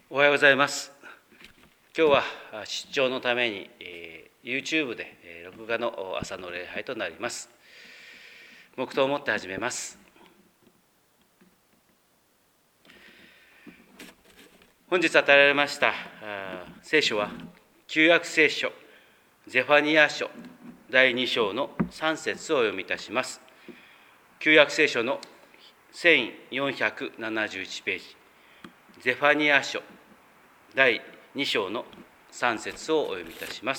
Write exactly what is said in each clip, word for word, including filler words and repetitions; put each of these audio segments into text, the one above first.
おはようございます。今日は出張のために、えー、YouTube で、えー、録画の朝の礼拝となります。黙祷をもって始めます。本日与えられました聖書は旧約聖書ゼファニア書だいに章のさん節をお読みいたします。旧約聖書のせんよんひゃくななじゅういちページ、ゼファニア書だいに章のさん節をお読みいたします。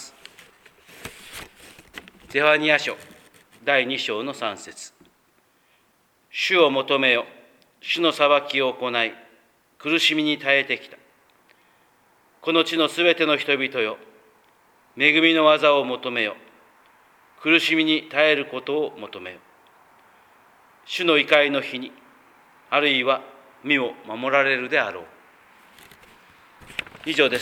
ゼファニア書だいに章のさん節。主を求めよ、主の裁きを行い、苦しみに耐えてきた。この地のすべての人々よ、恵みの技を求めよ、苦しみに耐えることを求めよ。主の怒りの日に、あるいは身を守られるであろう。以上です。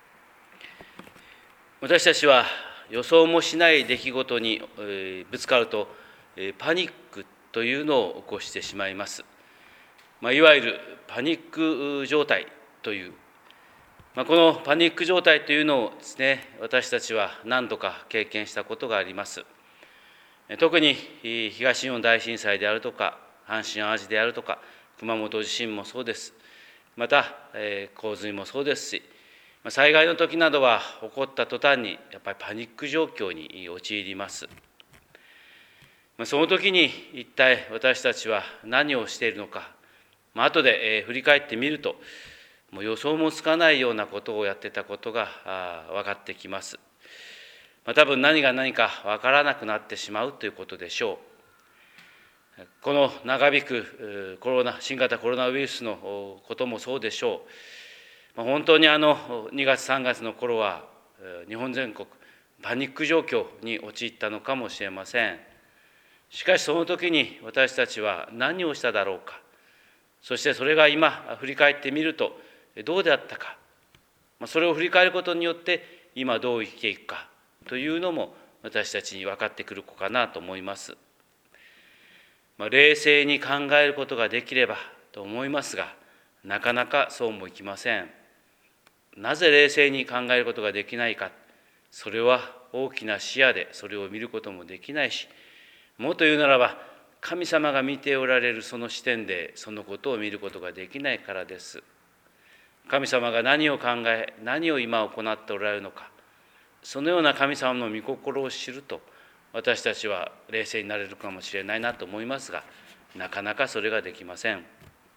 私たちは予想もしない出来事にぶつかるとパニックというのを起こしてしまいます。まあ、いわゆるパニック状態という、まあ、このパニック状態というのをですね、私たちは何度か経験したことがあります。特に東日本大震災であるとか、阪神・淡路であるとか、熊本地震もそうです。また、えー、洪水もそうですし、災害の時などは起こった途端にやっぱりパニック状況に陥ります。その時に一体私たちは何をしているのか、まあ後で、えー、振り返ってみると、もう予想もつかないようなことをやってたことが分かってきます。まあ、多分何が何か分からなくなってしまうということでしょう。この長引くコロナ、新型コロナウイルスのこともそうでしょう。本当にあのにがつさんがつの頃は日本全国パニック状況に陥ったのかもしれません。しかしその時に私たちは何をしただろうか。そしてそれが今振り返ってみるとどうであったか。それを振り返ることによって今どう生きていくかというのも私たちに分かってくるかなと思います。まあ、冷静に考えることができればと思いますが、なかなかそうもいきません。なぜ冷静に考えることができないか、それは大きな視野でそれを見ることもできないし、もっと言うならば、神様が見ておられるその視点でそのことを見ることができないからです。神様が何を考え、何を今行っておられるのか、そのような神様の御心を知ると、私たちは冷静になれるかもしれないなと思いますが、なかなかそれができません。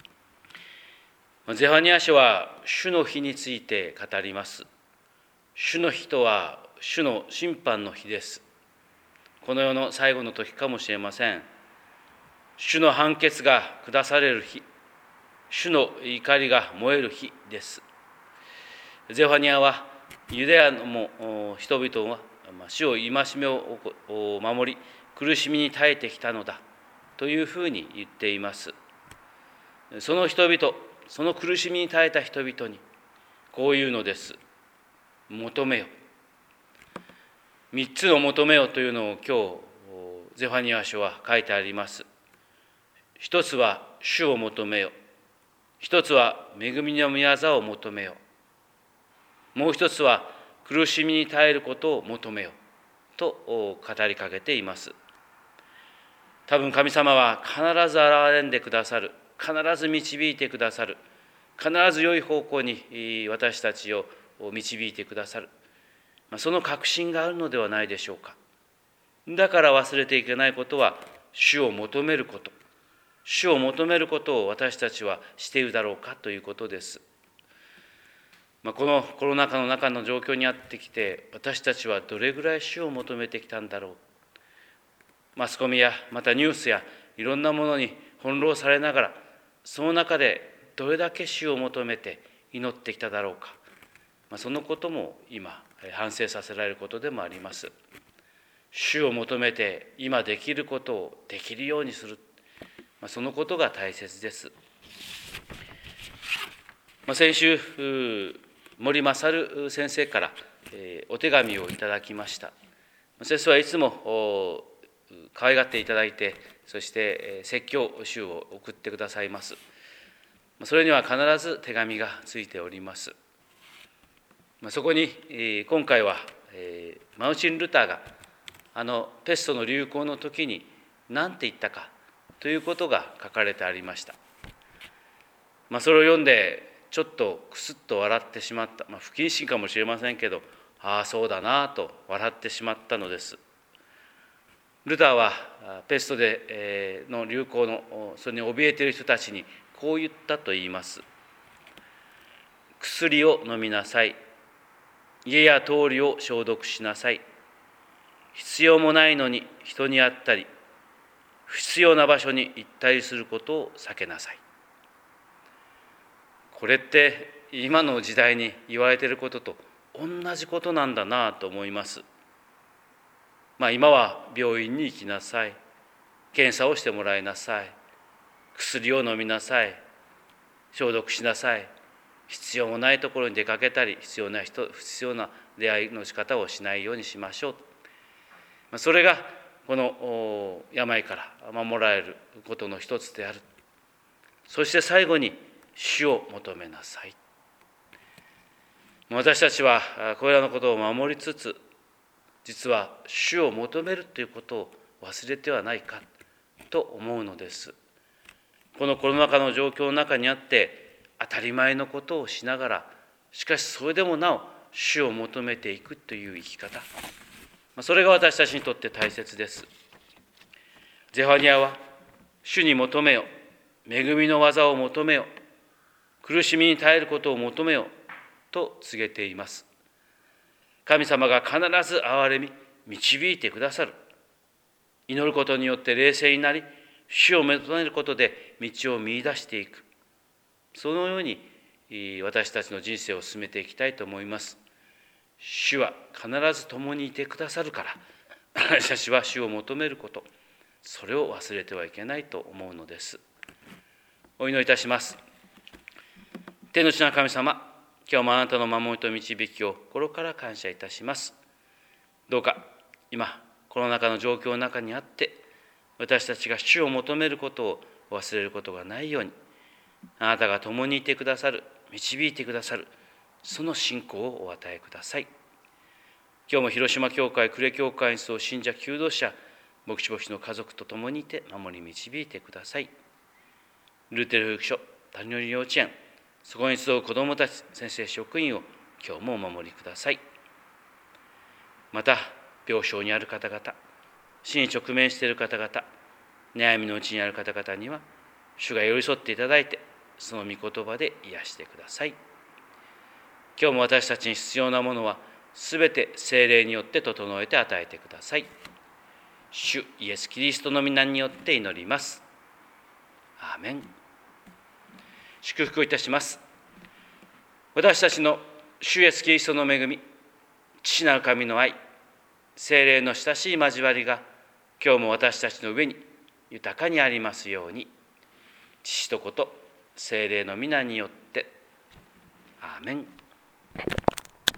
ゼファニア書は主の日について語ります。主の日とは主の審判の日です。この世の最後の時かもしれません。主の判決が下される日、主の怒りが燃える日です。ゼファニアはユダヤの人々は主を戒めを守り、苦しみに耐えてきたのだというふうに言っています。その人々、その苦しみに耐えた人々にこういうのです。求めよ。三つの求めよというのを今日ゼファニア書は書いてあります。一つは主を求めよ。一つは恵みの御業を求めよ。もう一つは苦しみに耐えることを求めよと語りかけています。多分神様は必ず現れんでくださる、必ず導いてくださる、必ず良い方向に私たちを導いてくださる、その確信があるのではないでしょうか。だから忘れていけないことは主を求めること、主を求めることを私たちはしているだろうかということです。まあ、このコロナ禍の中の状況にあってきて、私たちはどれぐらい主を求めてきたんだろう。マスコミやまたニュースやいろんなものに翻弄されながら、その中でどれだけ主を求めて祈ってきただろうか。まあ、そのことも今反省させられることでもあります。主を求めて今できることをできるようにする。まあ、そのことが大切です。まあ、先週、森勝先生からお手紙をいただきました。先生はいつも可愛がっていただいて、そして説教集を送ってくださいます。 それには必ず手紙がついております。そこに今回はマウチン・ルターがあのペストの流行の時に何て言ったかということが書かれてありました。まあ、それを読んでちょっとクスッと笑ってしまった、まあ、不謹慎かもしれませんけど、ああそうだなと笑ってしまったのです。ルターはペストでの流行のそれに怯えている人たちにこう言ったと言います。薬を飲みなさい。家や通りを消毒しなさい。必要もないのに人に会ったり、不必要な場所に行ったりすることを避けなさい。これって今の時代に言われていることと同じことなんだなと思います。まあ今は病院に行きなさい。検査をしてもらいなさい。薬を飲みなさい。消毒しなさい。必要もないところに出かけたり、必要な人、必要な出会いの仕方をしないようにしましょう。それがこの病から守られることの一つである。そして最後に主を求めなさい。私たちはこれらのことを守りつつ、実は主を求めるということを忘れてはないかと思うのです。このコロナ禍の状況の中にあって当たり前のことをしながら、しかしそれでもなお主を求めていくという生き方、それが私たちにとって大切です。ゼファニアは主に求めよ、恵みの技を求めよ、苦しみに耐えることを求めよと告げています。神様が必ず憐れみ導いてくださる。祈ることによって冷静になり、主を求めることで道を見出していく。そのように私たちの人生を進めていきたいと思います。主は必ず共にいてくださるから、私たちは主を求めること、それを忘れてはいけないと思うのです。お祈りいたします。天の地の神様、今日もあなたの守りと導きを心から感謝いたします。どうか今コロナ禍の状況の中にあって、私たちが主を求めることを忘れることがないように、あなたが共にいてくださる、導いてくださる、その信仰をお与えください。今日も広島教会、呉教会に集う信者、求道者、牧師牧師の家族と共にいて守り導いてください。ルーテル保育所、谷の幼稚園、そこに集う子どもたち、先生、職員を今日もお守りください。また、病床にある方々、死に直面している方々、悩みのうちにある方々には、主が寄り添っていただいて、その御言葉で癒してください。今日も私たちに必要なものは、すべて聖霊によって整えて与えてください。主イエス・キリストの皆によって祈ります。アーメン。祝福をいたします。私たちの主イエス・キリストの恵み、父なる神の愛、聖霊の親しい交わりが今日も私たちの上に豊かにありますように、父と子と聖霊の皆によってアーメン。